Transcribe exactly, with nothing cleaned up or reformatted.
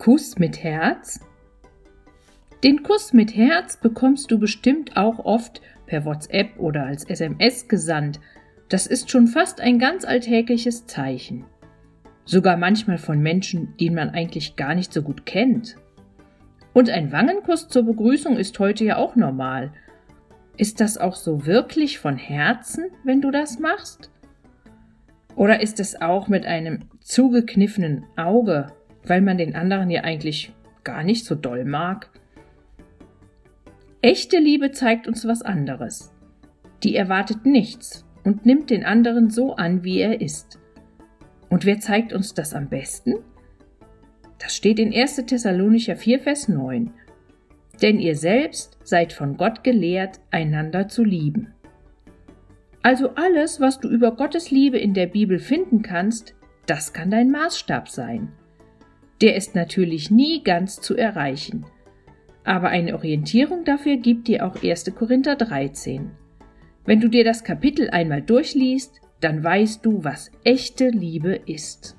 Kuss mit Herz? Den Kuss mit Herz bekommst du bestimmt auch oft per WhatsApp oder als S M S gesandt. Das ist schon fast ein ganz alltägliches Zeichen. Sogar manchmal von Menschen, die man eigentlich gar nicht so gut kennt. Und ein Wangenkuss zur Begrüßung ist heute ja auch normal. Ist das auch so wirklich von Herzen, wenn du das machst? Oder ist es auch mit einem zugekniffenen Auge, weil man den anderen ja eigentlich gar nicht so doll mag? Echte Liebe zeigt uns was anderes. Die erwartet nichts und nimmt den anderen so an, wie er ist. Und wer zeigt uns das am besten? Das steht in erster Thessalonicher vier, Vers neun. Denn ihr selbst seid von Gott gelehrt, einander zu lieben. Also alles, was du über Gottes Liebe in der Bibel finden kannst, das kann dein Maßstab sein. Der ist natürlich nie ganz zu erreichen. Aber eine Orientierung dafür gibt dir auch erster Korinther dreizehn. Wenn du dir das Kapitel einmal durchliest, dann weißt du, was echte Liebe ist.